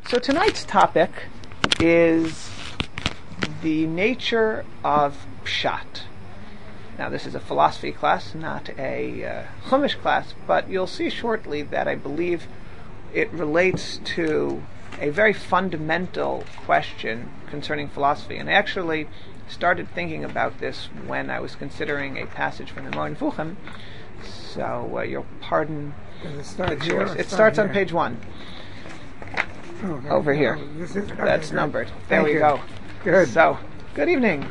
So tonight's topic is the nature of pshat. Now this is a philosophy class, not a Chumash class, but you'll see shortly that I believe it relates to a very fundamental question concerning philosophy. And I actually started thinking about this when I was considering a passage from the Moreh Nevuchim. So you'll pardon the choice. It starts on page 1. Okay. Over here. That's numbered. There we go. Good. So, good evening.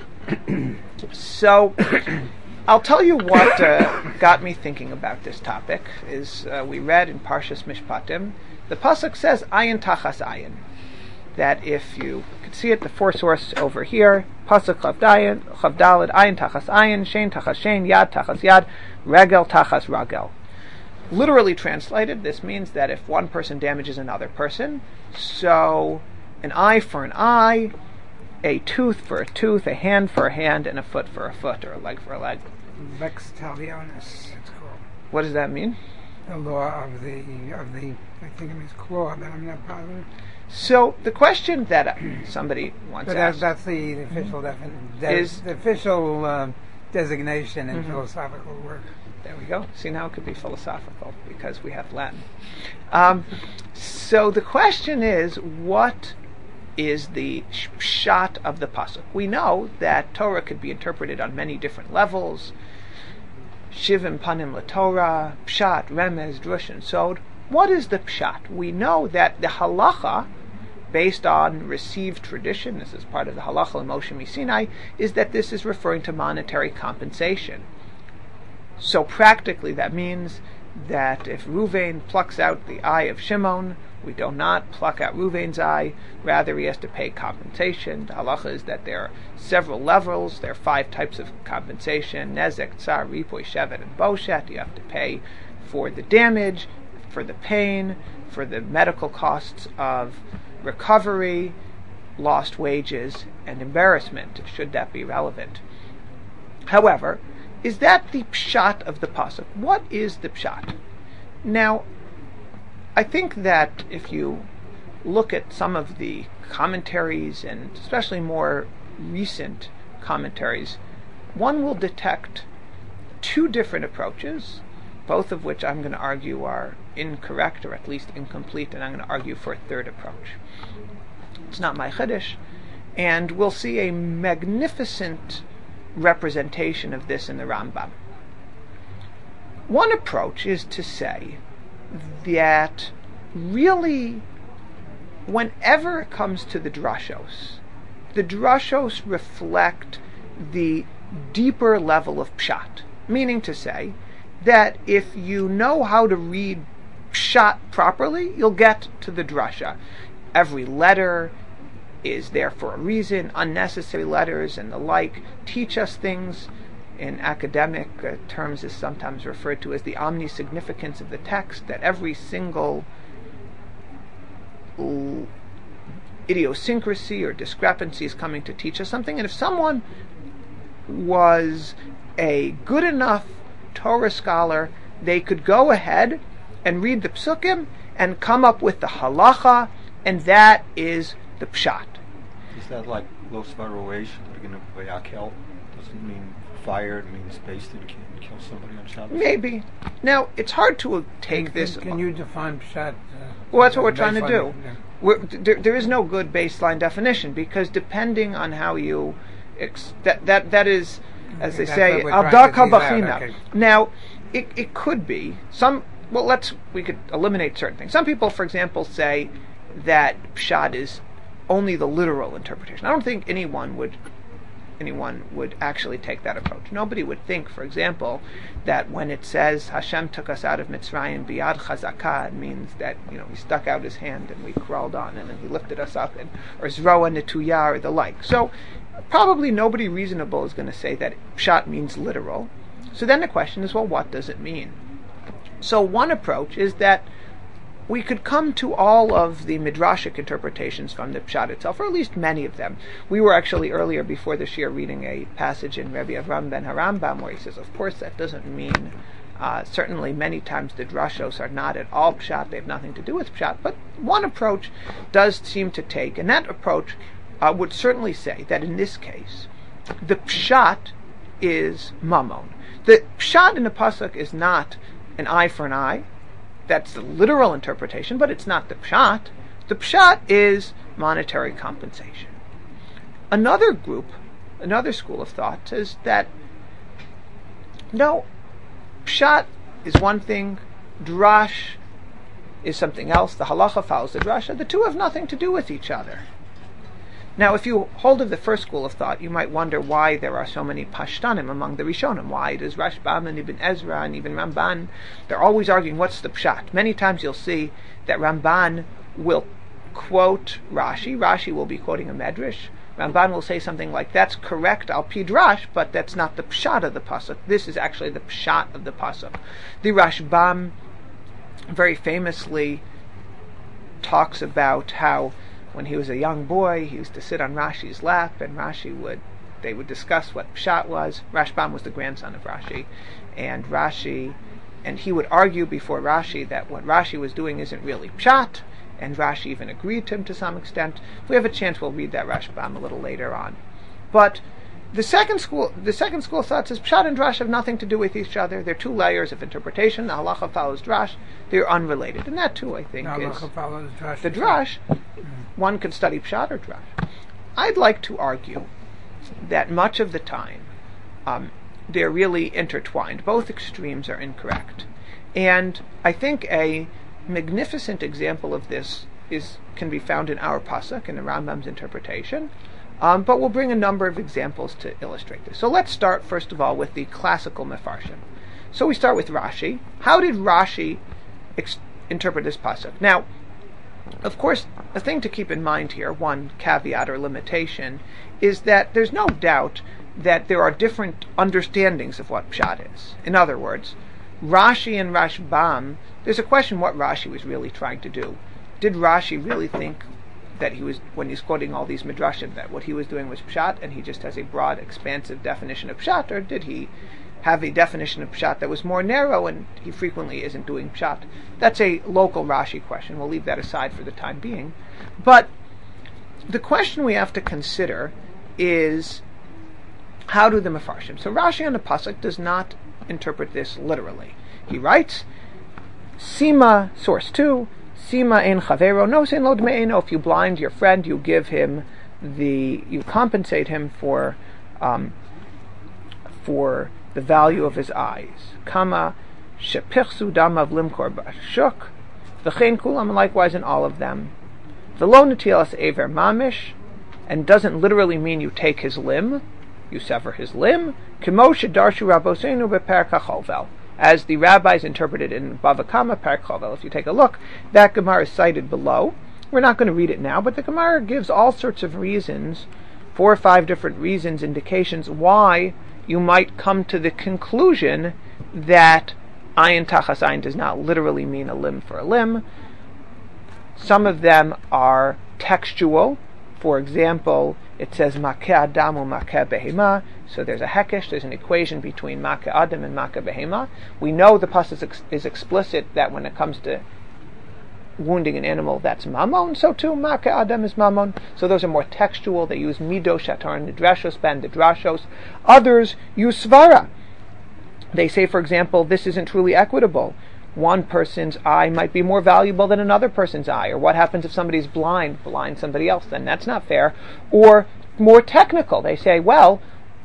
So, I'll tell you what got me thinking about this topic is we read in Parshas Mishpatim, the pasuk says ayin tachas ayin. That if you could see it, the four source over here, pasuk chav daled, ayin tachas ayin, shein tachas shein, yad tachas yad, regel tachas ragel. Literally translated, this means that if one person damages another person, so an eye for an eye, a tooth for a tooth, a hand for a hand, and a foot for a foot, or a leg for a leg. Lex talionis, it's called. What does that mean? The law of the I think it means claw, but I'm not positive. So the question that somebody once asked, that's the official the official designation in philosophical work. There we go. See, now it could be philosophical because we have Latin. So the question is, what is the pshat of the pasuk? We know that Torah could be interpreted on many different levels. Shivim panim laTorah, pshat, remez, drush, and sod. What is the pshat? We know that the halacha, based on received tradition, this is part of the halacha in Moshe Sinai, is that this is referring to monetary compensation. So practically that means that if Ruvain plucks out the eye of Shimon, we do not pluck out Ruvain's eye, rather he has to pay compensation. The halacha is that there are several levels, there are 5 types of compensation, nezek, tsar, ripoy, shevet, and boshet. You have to pay for the damage, for the pain, for the medical costs of recovery, lost wages, and embarrassment, should that be relevant. However, is that the pshat of the pasuk? What is the pshat? Now, I think that if you look at some of the commentaries, and especially more recent commentaries, one will detect 2 different approaches, both of which I'm going to argue are incorrect or at least incomplete, and I'm going to argue for a 3rd approach. It's not my chiddush, and we'll see a magnificent representation of this in the Rambam. One approach is to say that really, whenever it comes to the drashos reflect the deeper level of pshat, meaning to say that if you know how to read pshat properly, you'll get to the drasha. Every letter is there for a reason. Unnecessary letters and the like teach us things. In academic terms is sometimes referred to as the omnisignificance of the text, that every single idiosyncrasy or discrepancy is coming to teach us something. And if someone was a good enough Torah scholar, they could go ahead and read the psukim and come up with the halacha, and that is the pshat. Is that like Lo Svaroesh, the beginning of Vayakel? Doesn't mean fire, it means basted, you can't kill somebody on Shabbos? Maybe. Now, it's hard to take this... Can you define pshat? Well, that's what we're trying to do. There is no good baseline definition, because depending on how you... that is, as they say, Avda Kabachina. Okay. Now, it could be some... Well, we could eliminate certain things. Some people, for example, say that pshat is only the literal interpretation. I don't think anyone would actually take that approach. Nobody would think, for example, that when it says Hashem took us out of Mitzrayim biyad chazakah, it means that he stuck out his hand and we crawled on, and then he lifted us up, or zroa netuyah or the like. So probably nobody reasonable is going to say that pshat means literal. So then the question is, well, what does it mean? So one approach is that we could come to all of the midrashic interpretations from the pshat itself, or at least many of them. We were actually earlier before this year reading a passage in Rabbi Avram ben Harambam where he says, of course that doesn't mean Certainly many times the drashos are not at all pshat, they have nothing to do with pshat, but one approach does seem to take, and that approach would certainly say that in this case, the pshat is mammon. The pshat in the pasuk is not an eye for an eye. That's the literal interpretation, but it's not the pshat. The pshat is monetary compensation. Another school of thought says that no, pshat is one thing, drash is something else, the halacha follows the drasha, the two have nothing to do with each other. Now, if you hold of the first school of thought, you might wonder why there are so many pashtanim among the Rishonim. Why does Rashbam and Ibn Ezra and even Ramban, they're always arguing what's the pshat. Many times you'll see that Ramban will quote Rashi. Rashi will be quoting a medrash. Ramban will say something like, that's correct, al pi drash, but that's not the pshat of the pasuk. This is actually the pshat of the pasuk. The Rashbam very famously talks about how when he was a young boy, he used to sit on Rashi's lap, and they would discuss what pshat was. Rashbam was the grandson of Rashi, and he would argue before Rashi that what Rashi was doing isn't really pshat, and Rashi even agreed to him to some extent. If we have a chance, we'll read that Rashbam a little later on. But the second school of thought says pshat and drash have nothing to do with each other. They're two layers of interpretation. The halacha follows drash. They're unrelated, and that too, I think, is the drash. One could study pshat or drash. I'd like to argue that much of the time they're really intertwined. Both extremes are incorrect, and I think a magnificent example of this can be found in our pasuk, in the Rambam's interpretation. But we'll bring a number of examples to illustrate this. So let's start, first of all, with the classical mefarshim. So we start with Rashi. How did Rashi interpret this pasuk? Now, of course, a thing to keep in mind here, one caveat or limitation, is that there's no doubt that there are different understandings of what pshat is. In other words, Rashi and Rashbam, there's a question what Rashi was really trying to do. Did Rashi really think that he was, when he's quoting all these midrashim, that what he was doing was pshat, and he just has a broad, expansive definition of pshat, or did he have a definition of pshat that was more narrow, and he frequently isn't doing pshat? That's a local Rashi question. We'll leave that aside for the time being. But the question we have to consider is, how do the mefarshim? So Rashi on the pasuk does not interpret this literally. He writes, Sima, source 2, Sima ein chavero, no sein lo dme'eno. If you blind your friend, you give him you compensate him for the value of his eyes. Kama shepichsu damav limkor b'ashuk, v'chein kulam, likewise in all of them. V'lo netilas ever mamish, and doesn't literally mean you take his limb, you sever his limb. Kimo shedarshu rabosenu be'per kacholvel, as the rabbis interpreted in Bava Kama per Chovel. If you take a look, that Gemara is cited below. We're not going to read it now, but the Gemara gives all sorts of reasons, 4 or 5 different reasons, indications why you might come to the conclusion that ayin tachas ayin does not literally mean a limb for a limb. Some of them are textual. For example, it says makeh adam u makeh behema, so there's a hekesh, there's an equation between makeh adam and makeh behema. We know the pasuk is explicit that when it comes to wounding an animal, that's mammon, so too makeh adam is mammon. So those are more textual. They use mido shatar and the drashos ben the drashos. Others use svara. They say, for example, this isn't truly equitable. One person's eye might be more valuable than another person's eye. Or what happens if somebody's blind somebody else? Then that's not fair. Or more technical, they say, well,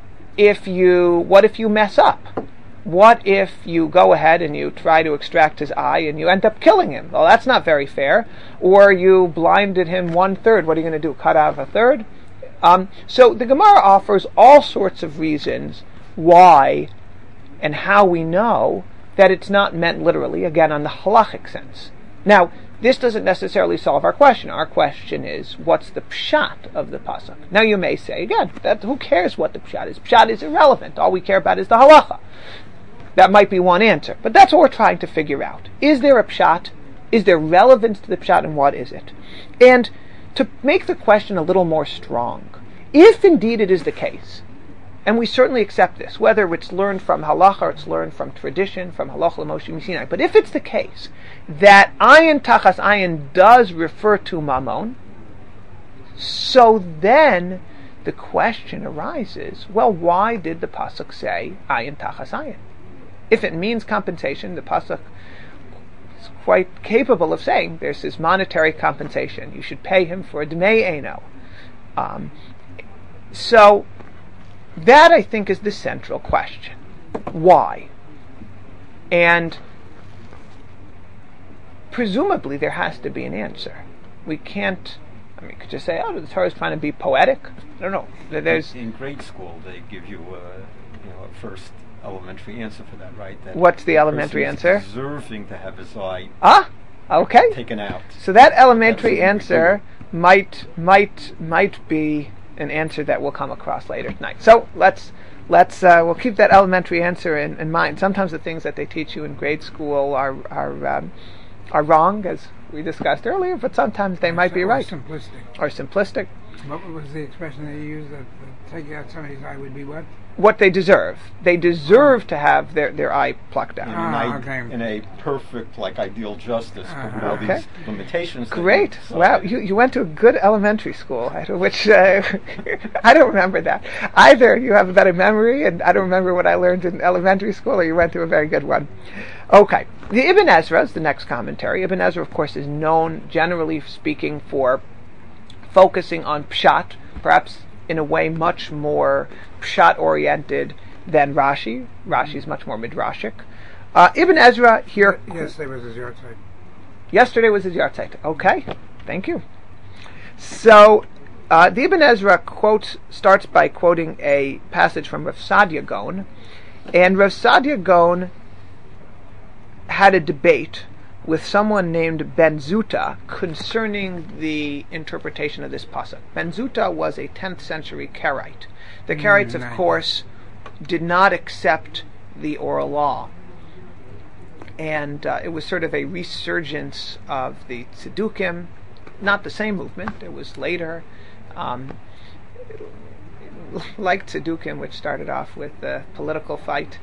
what if you mess up? What if you go ahead and you try to extract his eye and you end up killing him? Well, that's not very fair. Or you blinded him 1/3. What are you going to do? Cut out 1/3? So the Gemara offers all sorts of reasons why and how we know that it's not meant literally, again, on the halachic sense. Now, this doesn't necessarily solve our question. Our question is, what's the pshat of the pasuk? Now, you may say, again, who cares what the pshat is? Pshat is irrelevant. All we care about is the halacha. That might be one answer. But that's what we're trying to figure out. Is there a pshat? Is there relevance to the pshat, and what is it? And to make the question a little more strong, if indeed it is the case And we certainly accept this, whether it's learned from halacha or it's learned from tradition, from halacha l'Moshe Sinai. But if it's the case that ayin tachas ayin does refer to mammon, so then the question arises, well, why did the pasuk say ayin tachas ayin? If it means compensation, the pasuk is quite capable of saying there's this monetary compensation. You should pay him for dmei eno. So that, I think, is the central question. Why? And presumably there has to be an answer. We can't, you could just say, oh, the Torah is trying to be poetic. I don't know. There's in grade school, they give you a first elementary answer for that, right? That what's the elementary answer? Deserving to have his eye okay. taken out. So that elementary answer might be an answer that we'll come across later tonight. So we'll keep that elementary answer in mind. Sometimes the things that they teach you in grade school are wrong, as we discussed earlier, but sometimes they might be right. Or simplistic. What was the expression they used? That taking out somebody's eye would be what? What they deserve. They deserve to have their eye plucked out. In a perfect, ideal justice, with all these limitations. Great. Wow, you went to a good elementary school, which I don't remember that. Either you have a better memory, and I don't remember what I learned in elementary school, or you went to a very good one. Okay. The Ibn Ezra is the next commentary. Ibn Ezra, of course, is known, generally speaking, for focusing on pshat, perhaps in a way much more pshat-oriented than Rashi. Rashi is much more midrashic. Ibn Ezra here... Yesterday was his yahrzeit. Yesterday was his yahrzeit. Okay, thank you. So, the Ibn Ezra starts by quoting a passage from Rav Sadia Gaon, and Rav Sadia Gaon had a debate with someone named Ben Zuta concerning the interpretation of this pasuk. Ben Zuta was a 10th century Karaite. The Karaites, of course, did not accept the oral law. And it was sort of a resurgence of the Tzedukim, not the same movement, it was later, like Tzedukim, which started off with the political fight,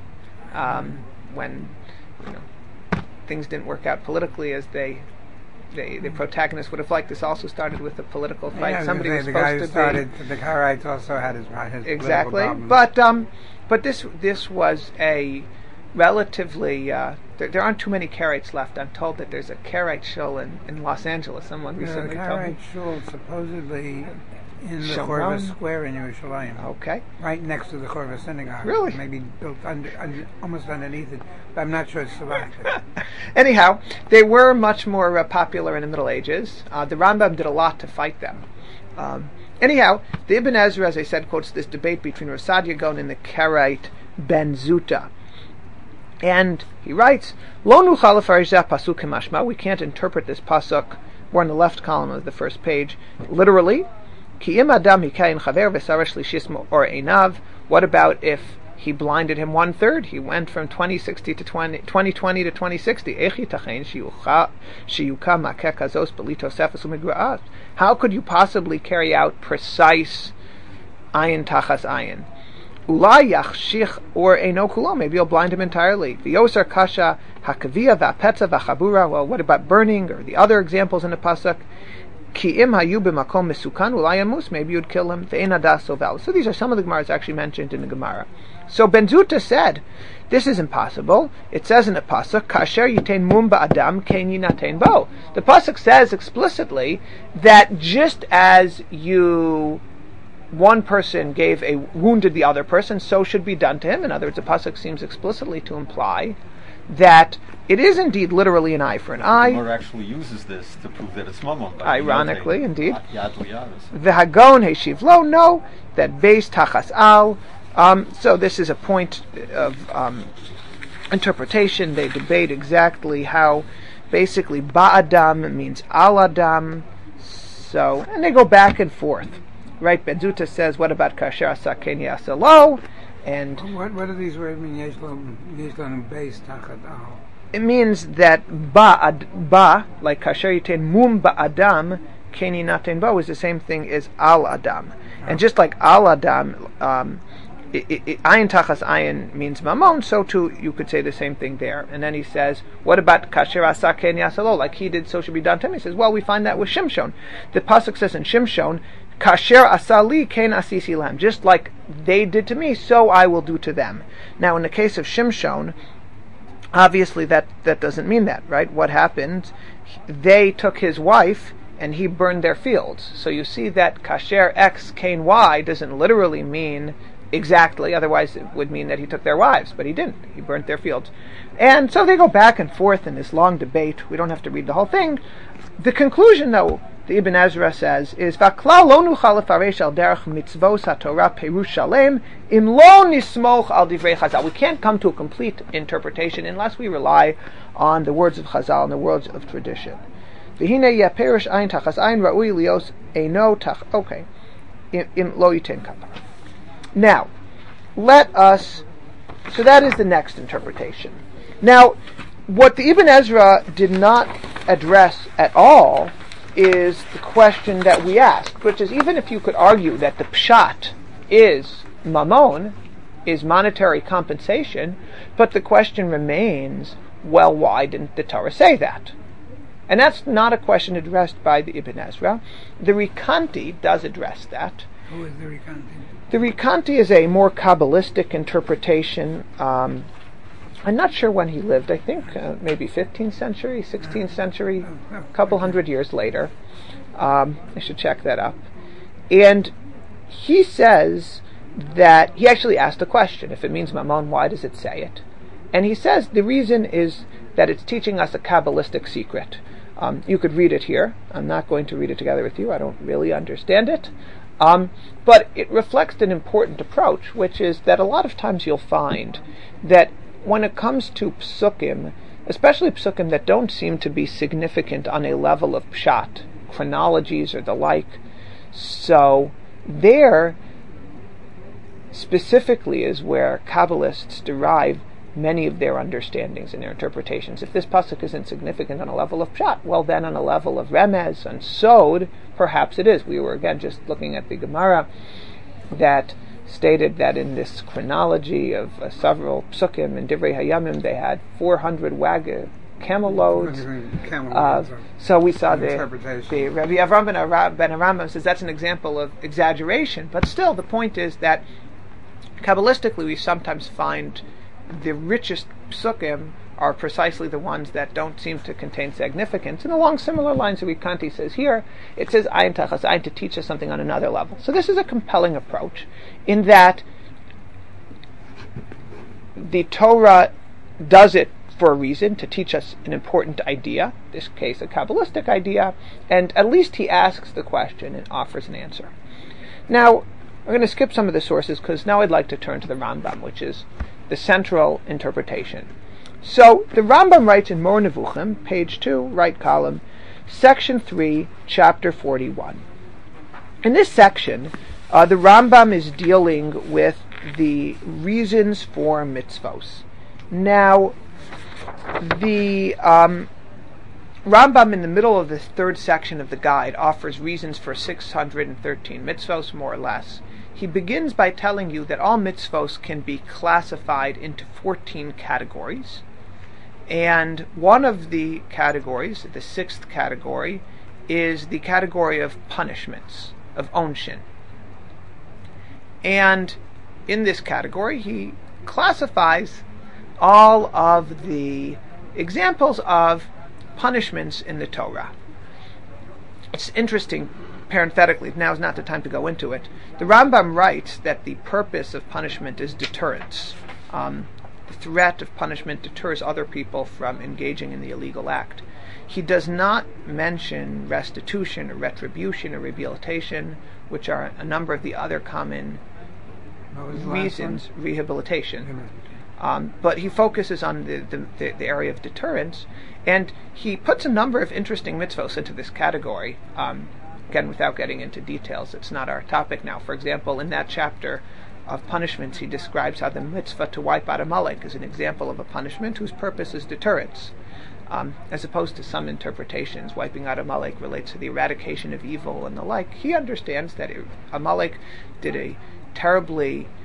when things didn't work out politically as the protagonist would have liked. This also started with a political fight. Yeah, somebody was the supposed guy who to started the Karaites also had his exactly, political but this was a relatively there aren't too many Karaites left. I'm told that there's a Karaite shul in Los Angeles. Someone recently told me. The Karaite shul supposedly in the Shomron? Chorva Square in Yerushalayim. Okay. Right next to the Chorva Synagogue. Really? Maybe built almost underneath it. But I'm not sure it's still active. Anyhow, they were much more popular in the Middle Ages. The Rambam did a lot to fight them. Anyhow, the Ibn Ezra, as I said, quotes this debate between Rav Sadia Gaon and the Karaite Ben Zuta. And he writes, Lo nuchal lefarish zeh pasuk k'mashma. We can't interpret this pasuk. We're in the left column of the first page. Literally, Ki im adam hikayin chaver v'sarash lishis or einav. What about if he blinded him 1/3? He went from 2020 to 2060. Echi tachein shiyuka makeh kazos belito sefes u'migra'at. How could you possibly carry out precise ayin tachas ayin? Ulai yachshich or eino kulo. Maybe you'll blind him entirely. V'yosar kasha hakavia v'apetza v'chabura. Well, what about burning or the other examples in the pasuk? Ki im hayu b'makom mesukan ulai yamus. Maybe you'd kill him. Ve'en adas sovel. So these are some of the Gemaras actually mentioned in the Gemara. So Ben Zuta said, this is impossible. It says in the pasuk, kasher yitain mum ba'adam kein yinatain bo. The pasuk says explicitly that just as one person wounded the other person, so should be done to him. In other words, the pasuk seems explicitly to imply that it is indeed literally an eye for an eye. The Gemara actually uses this to prove that it's mammon. Ironically, indeed. The Hagon heshiv lo, no, that beis tachas al. So this is a point of interpretation. They debate exactly how basically ba'adam means al adam. So, and they go back and forth. Right, Ben Zuta says, what about kasher asa ken yasa lo? And what do these words mean? Yeshlon beis tachat al. It means that ba like kasher yitain mum ba'adam ken yinatain bo is the same thing as al adam. And just like al adam ayin tachas ayin means mamon, so too you could say the same thing there. And then he says, what about kasher asa ken yasalo? Like he did, so should be done to him. He says, well, we find that with Shimshon. The pasuk says in Shimshon, kasher asali ken asisi lam. Just like they did to me, so I will do to them. Now, in the case of Shimshon, obviously that doesn't mean that, right? What happened? They took his wife, and he burned their fields. So you see that kasher X Cain Y doesn't literally mean exactly, otherwise it would mean that he took their wives, but he didn't. He burnt their fields. And so they go back and forth in this long debate. We don't have to read the whole thing. The conclusion, though, the Ibn Ezra says, is V'klal lo nuchal lefaresh al derech mitzvos haTorah perush shalem im lo nismoch al divrei Chazal. We can't come to a complete interpretation unless we rely on the words of Chazal and the words of tradition. V'hine yeh perish ayin tachas ayin ra'ui lios eino tach. Okay, im lo yiten kapara. Now, let us. So that is the next interpretation. Now, what the Ibn Ezra did not address at all is the question that we asked, which is, even if you could argue that the pshat is mamon, is monetary compensation, but the question remains, well, why didn't the Torah say that? And that's not a question addressed by the Ibn Ezra. The Rikanti does address that. Who is the Rikanti? The Rikanti is a more Kabbalistic interpretation. I'm not sure when he lived. I think maybe 15th century, 16th century, a couple hundred years later. I should check that up. And he says that he actually asked a question. If it means mamon, why does it say it? And he says the reason is that it's teaching us a Kabbalistic secret. You could read it here. I'm not going to read it together with you. I don't really understand it. But it reflects an important approach, which is that a lot of times you'll find that when it comes to psukim, especially psukim that don't seem to be significant on a level of pshat, chronologies or the like, so there specifically is where Kabbalists derive many of their understandings and their interpretations. If this pasuk isn't significant on a level of pshat, well then on a level of remez and sod, perhaps it is. We were again just looking at the Gemara that stated that in this chronology of several psukim in Divrei Hayamim they had 400 camel loads. So we saw the Rabbi Avram ben Arambam says that's an example of exaggeration, but still the point is that Kabbalistically we sometimes find the richest psukim are precisely the ones that don't seem to contain significance. And along similar lines, Rikanti says here, it says ayin tachas ayin to teach us something on another level. So this is a compelling approach in that the Torah does it for a reason, to teach us an important idea, in this case a Kabbalistic idea, and at least he asks the question and offers an answer. Now, we're going to skip some of the sources because now I'd like to turn to the Rambam, which is the central interpretation. So the Rambam writes in Mor Nevuchim, page 2, right column, section 3, chapter 41. In this section, the Rambam is dealing with the reasons for mitzvos. Now, the Rambam in the middle of the third section of the guide offers reasons for 613 mitzvos, more or less. He begins by telling you that all mitzvos can be classified into 14 categories. And one of the categories, the sixth category, is the category of punishments, of onshin. And in this category, he classifies all of the examples of punishments in the Torah. It's interesting, parenthetically, now is not the time to go into it. The Rambam writes that the purpose of punishment is deterrence. The threat of punishment deters other people from engaging in the illegal act. He does not mention restitution or retribution or rehabilitation, which are a number of the other common reasons, rehabilitation. But he focuses on the area of deterrence, and he puts a number of interesting mitzvos into this category. Again, without getting into details, it's not our topic now. For example, in that chapter of punishments, he describes how the mitzvah to wipe out Amalek is an example of a punishment whose purpose is deterrence. As opposed to some interpretations, wiping out Amalek relates to the eradication of evil and the like. He understands that Amalek did a terribly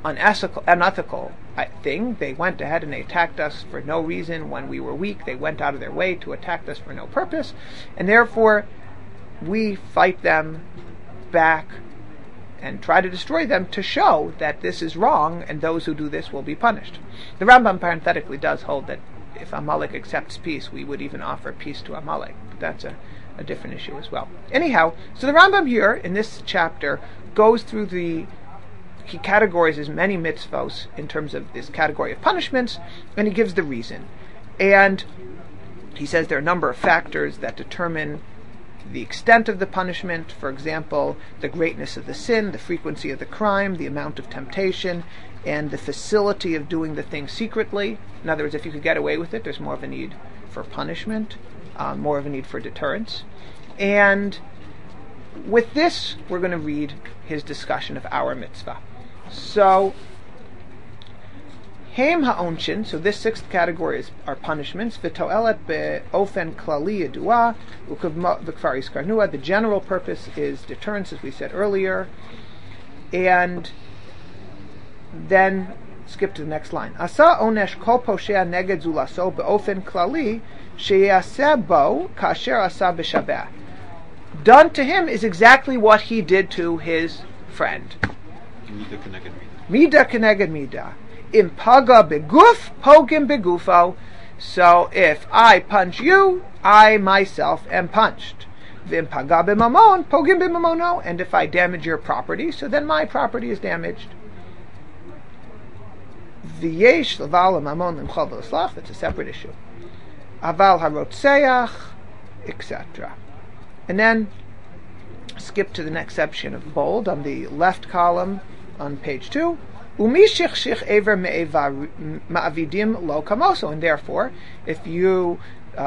unethical thing. They went ahead and they attacked us for no reason when we were weak. They went out of their way to attack us for no purpose, and therefore we fight them back and try to destroy them to show that this is wrong and those who do this will be punished. The Rambam parenthetically does hold that if Amalek accepts peace, we would even offer peace to Amalek, but that's a different issue as well. Anyhow, so the Rambam here in this chapter goes through he categorizes many mitzvos in terms of this category of punishments, and he gives the reason. And he says there are a number of factors that determine the extent of the punishment. For example, the greatness of the sin, the frequency of the crime, the amount of temptation, and the facility of doing the thing secretly. In other words, if you could get away with it, there's more of a need for punishment, more of a need for deterrence. And with this, we're going to read his discussion of our mitzvah. So, Heim ha'onshin, so this sixth category are punishments. V'to'elet be'ofen klali yedua, v'kvar yiskarnua. The general purpose is deterrence, as we said earlier. And then, skip to the next line. Asa onesh kol poshea neged zulaso be'ofen klali, sheyaseh bo kasher asa b'shabeh. Done to him is exactly what he did to his friend. Mida keneged mida. Mida keneged mida. Impaga beguf, pogim begufo. So if I punch you, I myself am punched. Vimpaga b'mamon, pogim b'mamono. And if I damage your property, so then my property is damaged. V'yesh laval mamon limchol v'leslach. That's a separate issue. Aval harotseach, etc. And then skip to the next section of bold on the left column on page 2. Umi shichshich ever ma'avidim lo kamoso. And therefore, if you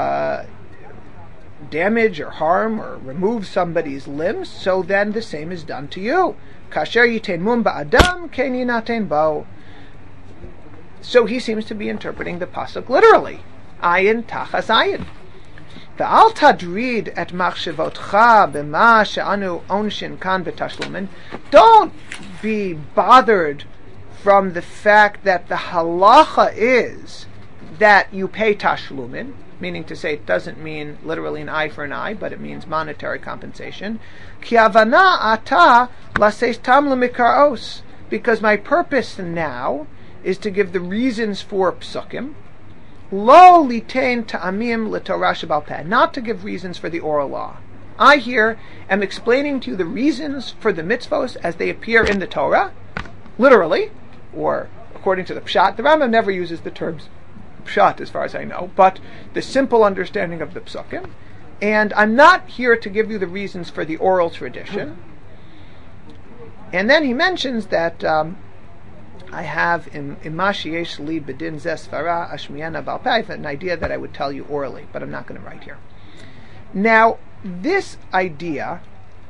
damage or harm or remove somebody's limbs, so then the same is done to you. Kasher yitein mum ba'adam ken yinatein bo. So he seems to be interpreting the pasuk literally. Ayin tachas ayin. Ve'al tadrid et machshavotcha b'ma she'anu onshin kan v'tashlumin. Don't be bothered from the fact that the halacha is that you pay tashlumin, meaning to say it doesn't mean literally an eye for an eye, but it means monetary compensation. Ki havana ata laseis tam lemikaros, because my purpose now is to give the reasons for psukim. Lo litain ta'amim l'torah shebal peh, not to give reasons for the oral law. I here am explaining to you the reasons for the mitzvos as they appear in the Torah, literally, or according to the Pshat. The Rambam never uses the terms Pshat as far as I know, but the simple understanding of the psukim. And I'm not here to give you the reasons for the oral tradition. And then he mentions that I have in Mashi Yesh Li Bedin Zesfara Ashmiana Balpeh, an idea that I would tell you orally, but I'm not going to write here. Now, this idea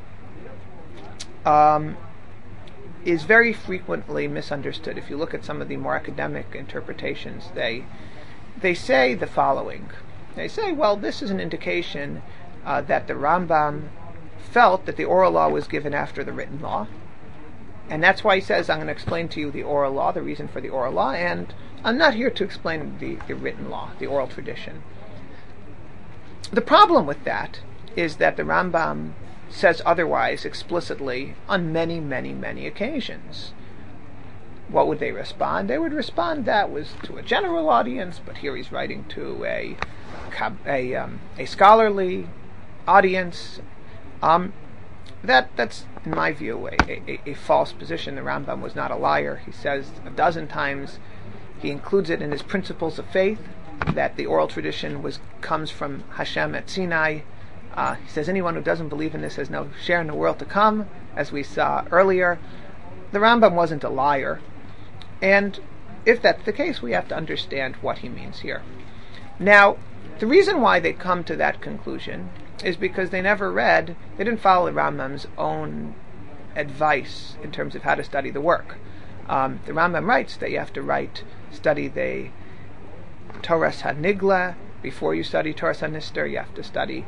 is very frequently misunderstood. If you look at some of the more academic interpretations, they say the following. They say, well, this is an indication that the Rambam felt that the oral law was given after the written law. And that's why he says, I'm going to explain to you the oral law, the reason for the oral law, and I'm not here to explain the written law, the oral tradition. The problem with that is that the Rambam says otherwise explicitly on many, many, many occasions. What would they respond? They would respond that was to a general audience, but here he's writing to a scholarly audience. That's, in my view, a false position. The Rambam was not a liar. He says a dozen times, he includes it in his principles of faith, that the oral tradition comes from Hashem at Sinai. He says anyone who doesn't believe in this has no share in the world to come, as we saw earlier. The Rambam wasn't a liar. And if that's the case, we have to understand what he means here. Now, the reason why they come to that conclusion is because they didn't follow the Rambam's own advice in terms of how to study the work. The Rambam writes that you have to study the Toras HaNigla before you study Toras HaNister. You have to study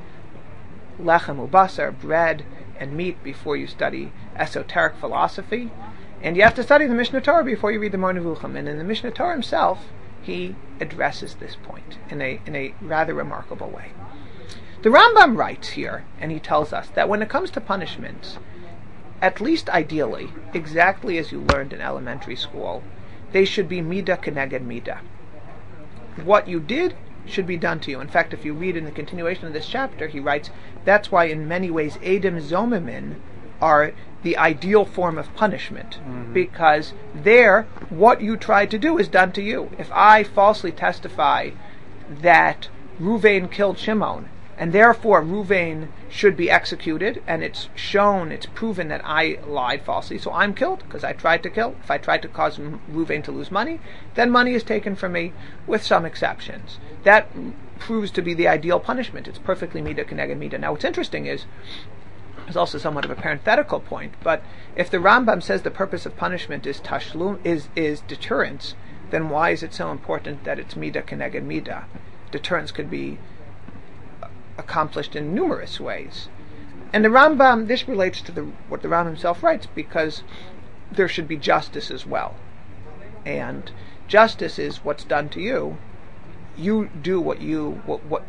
Lechem Ubasar, bread and meat, before you study esoteric philosophy. And you have to study the Mishnah Torah before you read the Moreh Nevuchim. And in the Mishnah Torah himself, he addresses this point in a rather remarkable way. The Rambam writes here, and he tells us that when it comes to punishments, at least ideally, exactly as you learned in elementary school, they should be midah keneged midah. What you did should be done to you. In fact, if you read in the continuation of this chapter, he writes, that's why in many ways Edom Zomimin are the ideal form of punishment, because there, what you tried to do is done to you. If I falsely testify that Ruvain killed Shimon, and therefore Ruvain should be executed, and it's proven that I lied falsely, so I'm killed because I tried to kill. If I tried to cause Ruvain to lose money, then money is taken from me, with some exceptions. That proves to be the ideal punishment. It's perfectly midah keneged midah. Now what's interesting is, there's also somewhat of a parenthetical point, but if the Rambam says the purpose of punishment is tashlum, is deterrence, then why is it so important that it's midah keneged midah? Deterrence could be accomplished in numerous ways. And the Rambam, this relates to what the Rambam himself writes, because there should be justice as well. And justice is what's done to you. You do what you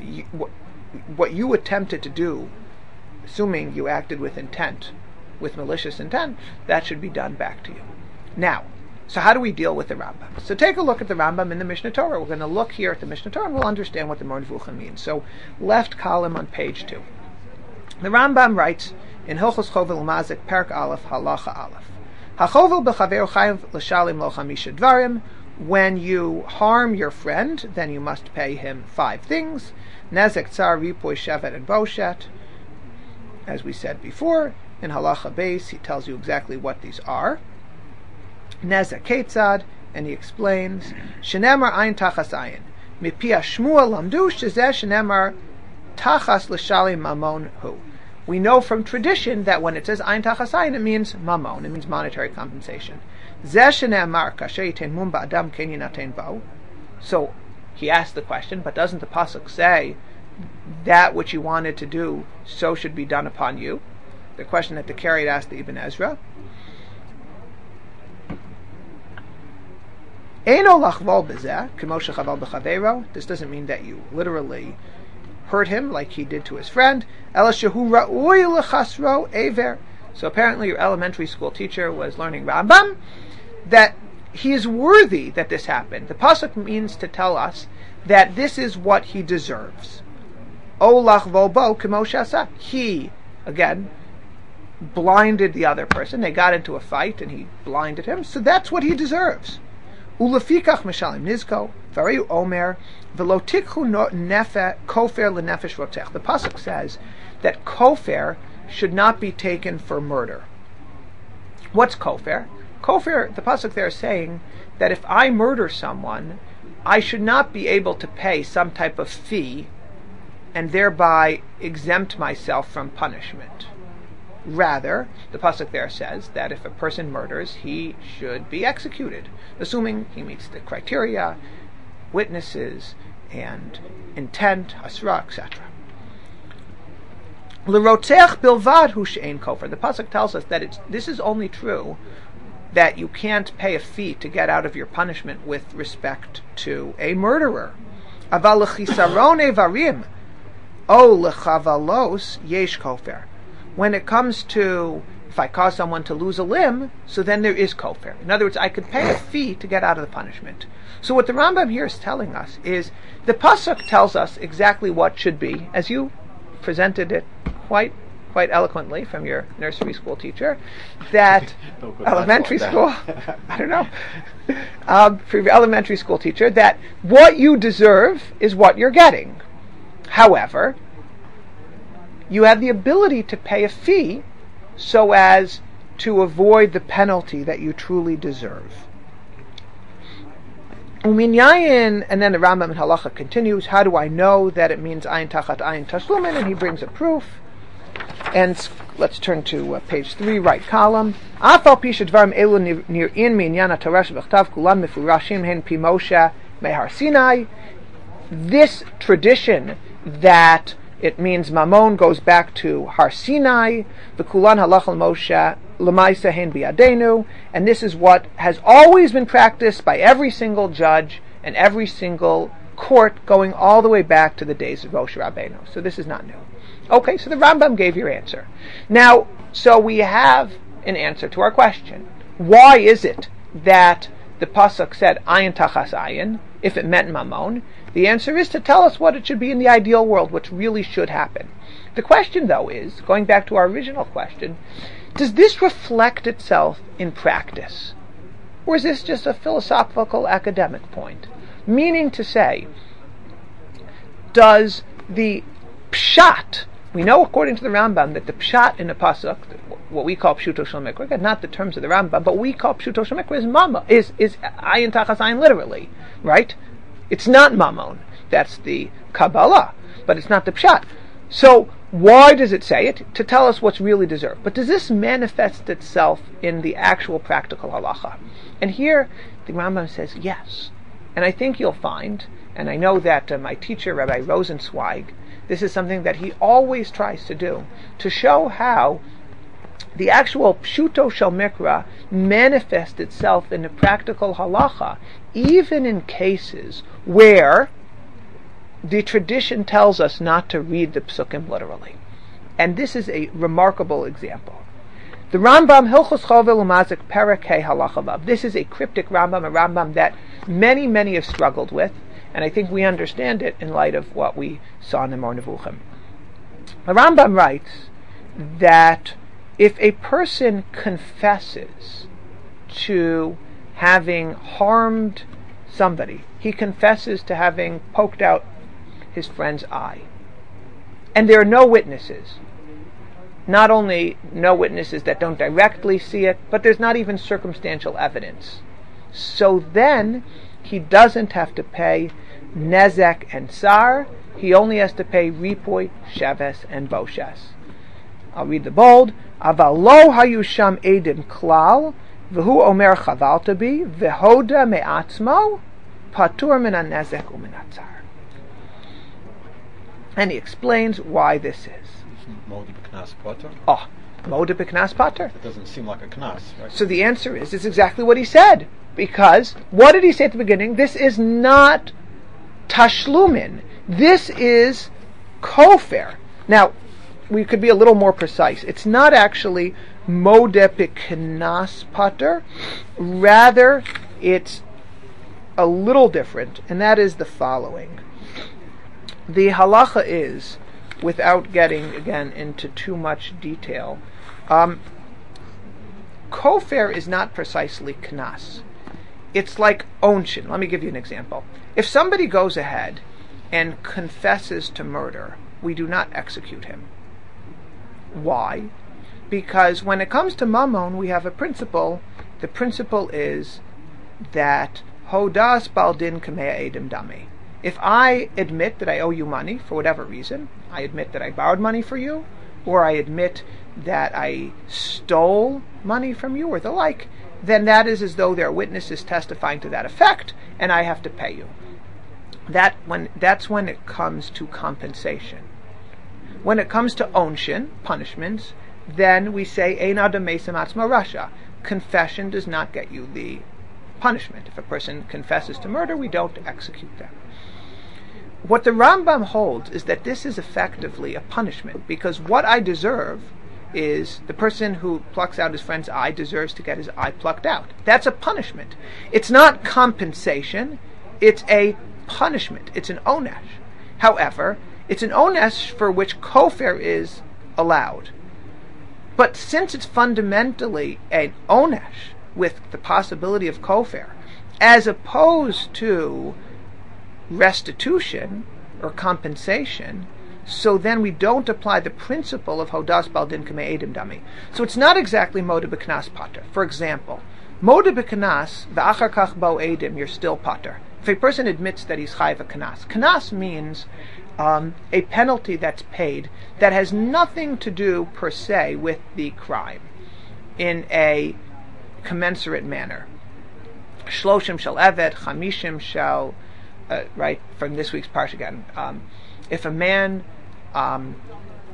attempted to do, assuming you acted with intent, with malicious intent, that should be done back to you. Now, so how do we deal with the Rambam? So take a look at the Rambam in the Mishnah Torah. We're going to look here at the Mishnah Torah and we'll understand what the Moreh Nevuchim means. So left column on page 2. The Rambam writes in Hilchos Chovel Mazik, Perek Aleph, Halacha Aleph. HaChovel b'chaveru chayav l'shalim lo chamisha dvarim. When you harm your friend, then you must pay him 5 things. Nezek, tsar, ripoy, shevet, and boshet. As we said before, in Halacha Beis, he tells you exactly what these are. Nezek ketzad, and he explains, Shenemar ayin tachas ayin. Mipia Shmuel lamdu shezeh shenemar tachas l'shalim mamon hu. We know from tradition that when it says ayin tachas ayin, it means mamon, it means monetary compensation. Zeh shenemar kasher yitein mum ba'adam ken yinatein bo. So he asked the question, but doesn't the pasuk say that which you wanted to do, so should be done upon you? The question that the Karaite asked the Ibn Ezra. This doesn't mean that you literally hurt him like he did to his friend. So apparently your elementary school teacher was learning Rambam, that he is worthy that this happened. The pasuk means to tell us that this is what he deserves. He, again, blinded the other person. They got into a fight and he blinded him, so that's what he deserves. Ulefikach mishalim nizko v'areyu omer v'lo tikhu kofer lenefesh rotech. The pasuk says that kofer should not be taken for murder. What's kofer? Kofer, the pasuk there is saying that if I murder someone, I should not be able to pay some type of fee and thereby exempt myself from punishment. Rather, the pasuk there says that if a person murders, he should be executed, assuming he meets the criteria, witnesses, and intent, hasra, etc. L'rotzech bilvad hu she'ein kofer. The pasuk tells us that this is only true that you can't pay a fee to get out of your punishment with respect to a murderer. Aval l'chisaron evarim o l'chavalos yesh kofer. When it comes to, if I cause someone to lose a limb, so then there is kofer. In other words, I could pay a fee to get out of the punishment. So what the Rambam here is telling us is, the pasuk tells us exactly what should be, as you presented it quite eloquently from your nursery school teacher, that elementary school, I don't know, for your elementary school teacher, that what you deserve is what you're getting. However, you have the ability to pay a fee so as to avoid the penalty that you truly deserve. Uminyayin, and then the Rambam in Halacha continues, how do I know that it means ayin tachat ayin tashlumin? And he brings a proof. And let's turn to page 3, right column. Afal pisha dvarim elu nir'in mi'inyan ha'torah shebechtav kulam mefurashim hen pi Moshe mehar Sinai. This tradition that it means Mammon goes back to Har Sinai. The Kulan halach al Moshe l'maisa hein biadenu, and this is what has always been practiced by every single judge and every single court going all the way back to the days of Moshe Rabbeinu. So this is not new. Okay, so the Rambam gave your answer. Now, so we have an answer to our question. Why is it that the pasuk said ayin tachas ayin if it meant mamon? The answer is to tell us what it should be in the ideal world, what really should happen. The question, though, is, going back to our original question, does this reflect itself in practice? Or is this just a philosophical academic point? Meaning to say, does the pshat, we know according to the Rambam that the pshat in the pasuk, what we call pshuto shel mikra, not the terms of the Rambam, but we call pshuto shel mikra is ayin tachas ayin literally, right? It's not mamon. That's the Kabbalah, but it's not the pshat. So why does it say it? To tell us what's really deserved. But does this manifest itself in the actual practical halacha? And here the Rambam says yes. And I think you'll find, and I know that my teacher, Rabbi Rosenzweig, this is something that he always tries to do, to show how the actual pshuto shel mikra manifests itself in the practical halacha, even in cases where the tradition tells us not to read the psukim literally. And this is a remarkable example. The Rambam, Hilchos Chovel Umazik Perek He Halacha Vav. This is a cryptic Rambam, a Rambam that many have struggled with, and I think we understand it in light of what we saw in the Mor Nevuchim. The Rambam writes that if a person confesses to having harmed somebody, he confesses to having poked out his friend's eye, and there are no witnesses, not only no witnesses that don't directly see it, but there's not even circumstantial evidence. So then he doesn't have to pay nezek and sar, he only has to pay ripoy, sheves, and boshes. I'll read the bold. Aval lo hayusham edim klal, v'hu omer chavalta bi, v'hoda me'atzmo, patur min ha-nezek u'min ha-tzar. And he explains why this is. Moda b'knas pater? Oh, moda b'knas pater. It doesn't seem like a knas, right? So the answer is, it's exactly what he said. Because, what did he say at the beginning? This is not tashlumin. This is kofer. Now, we could be a little more precise. It's not actually moda b'knas pater. Rather, it's a little different, and that is the following. The halacha is, without getting again into too much detail, kofer is not precisely knas. It's like onshin. Let me give you an example. If somebody goes ahead and confesses to murder, we do not execute him. Why? Because when it comes to mammon, we have a principle. The principle is that hodas baldin kamei edim dami. If I admit that I owe you money for whatever reason, I admit that I borrowed money for you, or I admit that I stole money from you, or the like, then that is as though there are witnesses testifying to that effect, and I have to pay you. That's when it comes to compensation. When it comes to onshin, punishments, then we say ein adam meisem atzmo rasha. Confession does not get you the punishment. If a person confesses to murder, we don't execute them. What the Rambam holds is that this is effectively a punishment, because what I deserve is the person who plucks out his friend's eye deserves to get his eye plucked out. That's a punishment. It's not compensation, it's a punishment. It's an onesh. However, it's an onesh for which kofer is allowed. But since it's fundamentally an onesh with the possibility of kofer, as opposed to restitution or compensation, so then we don't apply the principle of hodas baldin kamei edim dami. So it's not exactly moda b'knas pater. For example, moda b'knas v'achar kach bo edim, you're still pater. If a person admits that he's chayiv a knas, knas means a penalty that's paid that has nothing to do per se with the crime in a commensurate manner. Shloshim shel evet, chamishim shel, right, from this week's parsha again. If a man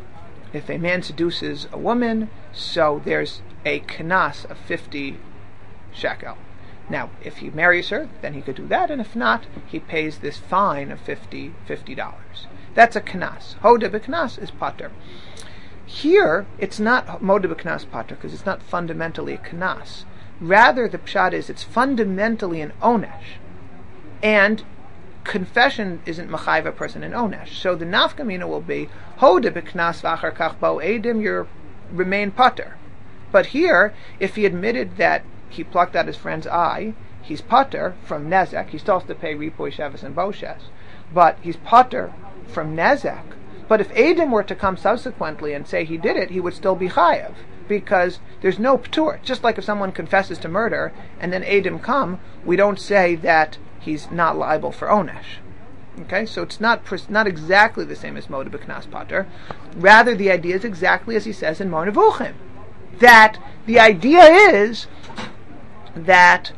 if a man seduces a woman, so there's a knas of 50 shekel. Now, if he marries her, then he could do that, and if not, he pays this fine of $50. That's a knas. Hoda b'knas is pater. Here, it's not moda b'knas pater, because it's not fundamentally a knas. Rather, the pshat is it's fundamentally an onesh. And confession isn't machayv a person in onesh. So the nafkamina will be hoda b'knas v'achar kach bo edim, you remain pater. But here, if he admitted that he plucked out his friend's eye, he's pater from nezek. He still has to pay ripoy, sheves, and boshes, but he's pater from nezek. But if Edim were to come subsequently and say he did it, he would still be chayav, because there's no ptur. Just like if someone confesses to murder and then Edim come, we don't say that he's not liable for onesh. Okay, so it's not exactly the same as moda b'knas pater. Rather, the idea is exactly as he says in Mar Nevuchim, that the idea is that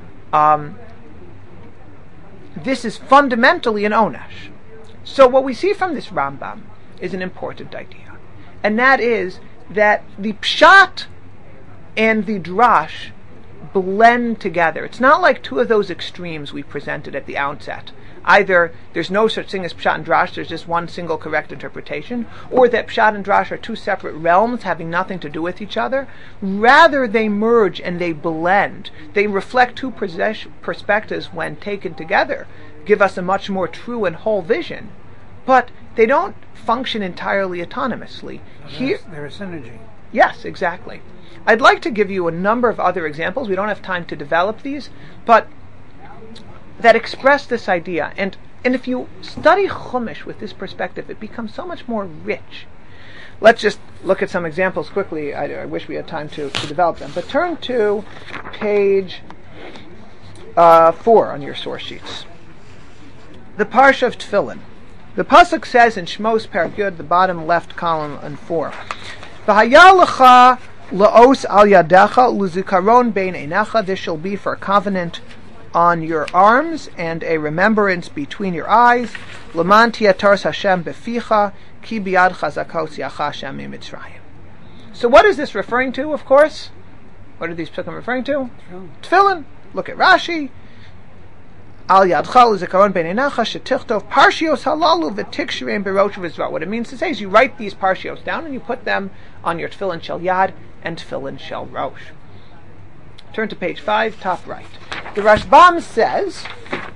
this is fundamentally an onesh. So what we see from this Rambam is an important idea, and that is that the pshat and the drash blend together. It's not like two of those extremes we presented at the outset. Either there's no such thing as pshat and drash, there's just one single correct interpretation, or that pshat and drash are two separate realms having nothing to do with each other. Rather, they merge and they blend. They reflect two perspectives when taken together, give us a much more true and whole vision, but they don't function entirely autonomously. Here, they're a synergy. Yes, exactly. I'd like to give you a number of other examples. We don't have time to develop these, but that express this idea. And if you study Chumash with this perspective, it becomes so much more rich. Let's just look at some examples quickly. I wish we had time to develop them. But turn to page 4 on your source sheets. The Parsha of Tefillin. The pasuk says in Shmos Perek Yud, the bottom left column on 4, V'haya lecha la'os al yadecha l'zikaron bein einecha. This shall be for a covenant on your arms and a remembrance between your eyes. L'man tiyatar Hashem beficha ki biad chazakos yacha Hashem mitzrayim. So what is this referring to? Of course, what are these psukim referring to? Tefillin. Look at Rashi. Al yadcha l'zikaron bein einecha shetichtov parshios halalu v'tikshreim berosh v'zra. What it means to say is you write these parshios down and you put them on your tefillin shel yad and tefillin shel rosh. Turn to page 5, top right. The Rashbam says,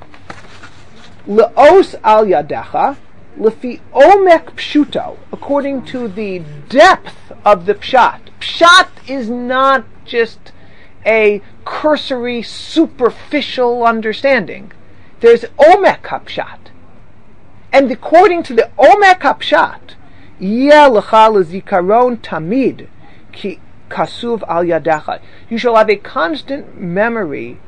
Le'os al yadecha, lefi omek pshuto, according to the depth of the pshat. Pshat is not just a cursory, superficial understanding. There's omek hapshat. And according to the omek hapshat, yeh lecha lezikaron tamid, ki kasuv al yadecha. You shall have a constant memory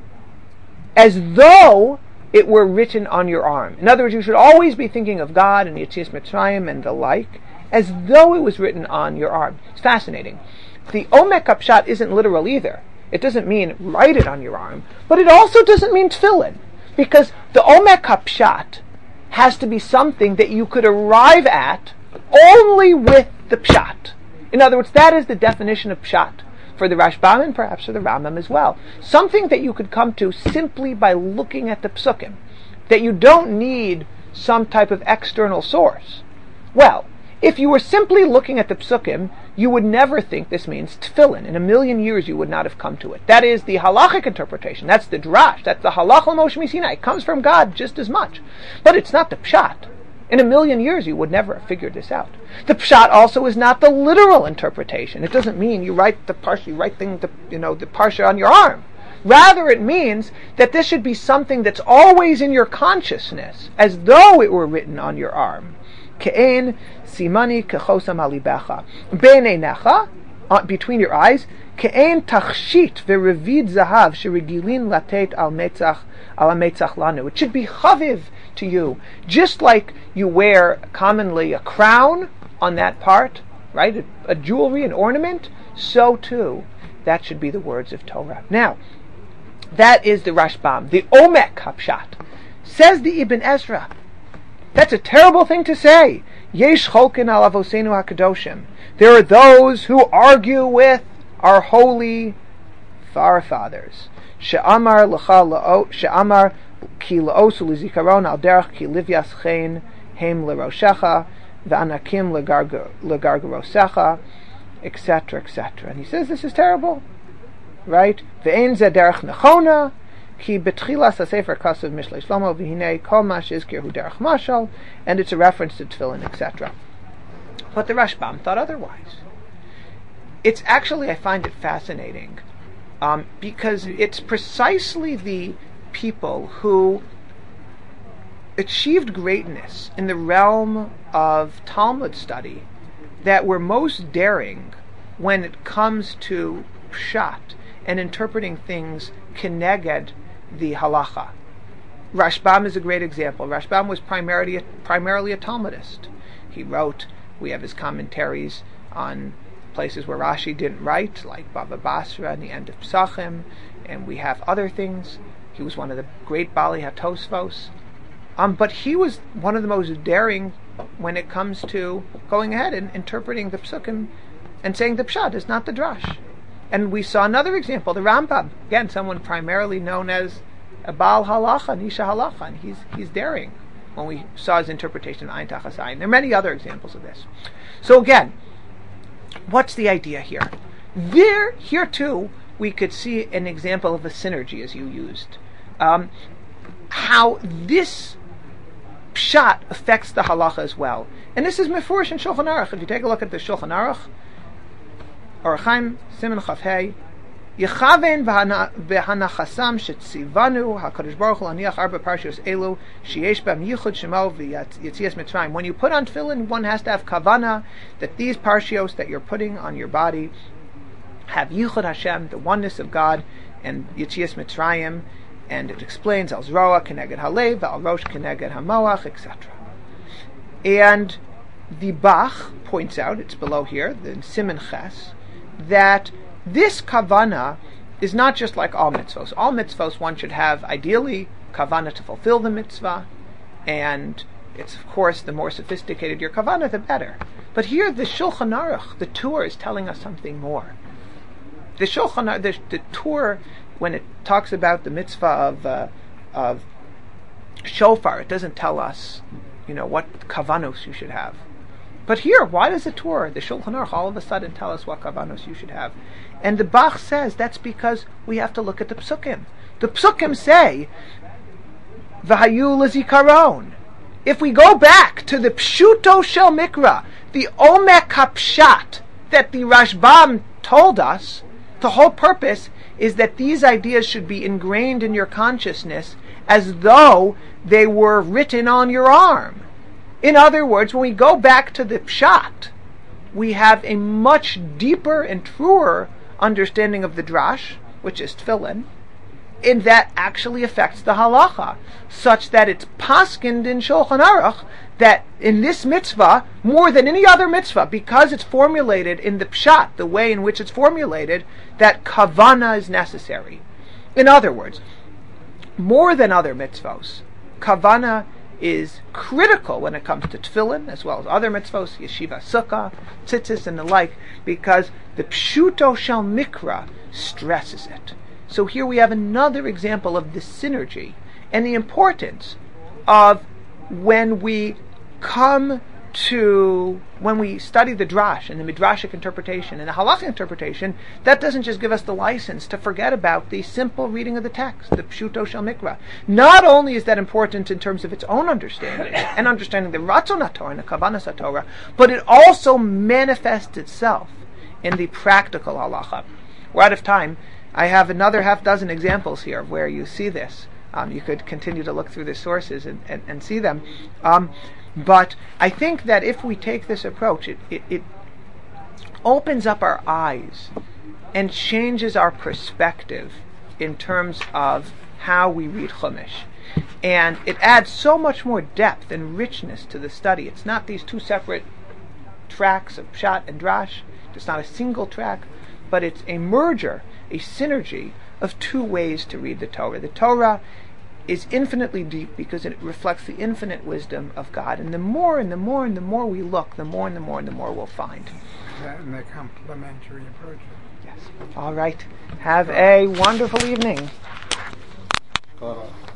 as though it were written on your arm. In other words, you should always be thinking of God and Yetzias Mitzrayim and the like, as though it was written on your arm. It's fascinating. The Omek Hapshat isn't literal either. It doesn't mean write it on your arm, but it also doesn't mean tefillin, because the Omek Hapshat has to be something that you could arrive at only with the Pshat. In other words, that is the definition of Pshat for the Rashbam and perhaps for the Rambam as well. Something that you could come to simply by looking at the Psukim, that you don't need some type of external source. Well, if you were simply looking at the Psukim, you would never think this means tefillin. In a million years you would not have come to it. That is the halachic interpretation. That's the drash. That's the halach l'Moshe Sinai. It comes from God just as much. But it's not the pshat. In a million years you would never have figured this out. The pshat also is not the literal interpretation. It doesn't mean you write the parsha, the parsha on your arm. Rather, it means that this should be something that's always in your consciousness, as though it were written on your arm. Ke'en simani kechosam alibecha. Beineinecha, between your eyes. Ke'en tachshit v'revid zahav sheregilin latet al metzach lanu. It should be chaviv to you, just like you wear commonly a crown on that part, right? A jewelry, an ornament. So too, that should be the words of Torah. Now, that is the Rashbam, the Omek Hapshat. Says the Ibn Ezra, that's a terrible thing to say. Yesh cholkin al avosenu hakadoshim. There are those who argue with our holy forefathers. She'amar ki la'osu l'zikaron al derech ki livyas chen heim l'roshecha v'anakim l'gargarosecha, etc., etc. And he says this is terrible, right? Ve'en ze derech nechona ki betchilas hasefer kasav mishlei shlomo v'hinei kol ma she'izkir hu derech mashal, and it's a reference to tefillin, etc. But the Rashbam thought otherwise. It's actually, I find it fascinating, because it's precisely the people who achieved greatness in the realm of Talmud study that were most daring when it comes to pshat and interpreting things keneged the halacha. Rashbam is a great example. Rashbam was primarily a Talmudist. He wrote, we have his commentaries on places where Rashi didn't write, like Baba Basra and the end of Psachim, and we have other things. He was one of the great Bali HaTosfos. But he was one of the most daring when it comes to going ahead and interpreting the Psukim and saying the Pshat is not the Drash. And we saw another example, the Rambam. Again, someone primarily known as a Baal Halacha, Nisha Halacha, and he's daring when we saw his interpretation of Ayin Tachas Ayin. There are many other examples of this. So again, what's the idea here? Here too, we could see an example of a synergy, as you used. How this pshat affects the halacha as well. And this is mefurish in Shulchan Aruch. If you take a look at the Shulchan Aruch, Orach Chaim, Siman Chaf Hei, Yechaven v'hanachasam shetzivanu HaKadosh Baruch Hu aniach arba parshios elu sheyesh b'am yichud shemo v'yetzias Mitzrayim. When you put on tefillin, one has to have kavana that these parshios that you're putting on your body have yichud Hashem, the oneness of God, and Yetzias Mitzrayim, and it explains al zroa keneged halev, al rosh keneged hamoach, etc. And the Bach points out, it's below here, the Siman Ches, that this kavana is not just like all mitzvos. All mitzvos, one should have ideally kavana to fulfill the mitzvah, and it's of course the more sophisticated your kavana, the better. But here the Shulchan Aruch, the Tur, is telling us something more. The Shulchan Aruch, the Tur, when it talks about the mitzvah of shofar, it doesn't tell us, what kavanos you should have. But here, why does the Tur, the Shulchan Aruch, all of a sudden tell us what kavanos you should have? And the Bach says that's because we have to look at the Psukim. The Psukim say, V'hayu l'zikaron. If we go back to the Pshuto Shel Mikra, the Omek HaPshat that the Rashbam told us, the whole purpose is that these ideas should be ingrained in your consciousness as though they were written on your arm. In other words, when we go back to the Pshat, we have a much deeper and truer understanding of the Drash, which is Tefillin, and that actually affects the Halacha, such that it's paskined in Shulchan Aruch that in this mitzvah, more than any other mitzvah, because it's formulated in the Pshat, the way in which it's formulated, that kavana is necessary. In other words, more than other mitzvos, kavana is critical when it comes to tefillin, as well as other mitzvos, yeshiva, sukkah, tzitzis, and the like, because the pshuto shel mikra stresses it. So here we have another example of the synergy and the importance of when we study the drash and the midrashic interpretation and the halachic interpretation, that doesn't just give us the license to forget about the simple reading of the text, the pshuto shel mikra. Not only is that important in terms of its own understanding and understanding the ratzon haTorah and the kavanas haTorah, but it also manifests itself in the practical halacha. We're out of time. I have another half dozen examples here where you see this. You could continue to look through the sources and see them. But I think that if we take this approach, it opens up our eyes and changes our perspective in terms of how we read Chumash. And it adds so much more depth and richness to the study. It's not these two separate tracks of Pshat and Drash. It's not a single track, but it's a merger, a synergy of two ways to read the Torah. The Torah is infinitely deep because it reflects the infinite wisdom of God. And the more and the more and the more we look, the more and the more and the more we'll find. And the complementary approaches. Yes. All right. Have a wonderful evening.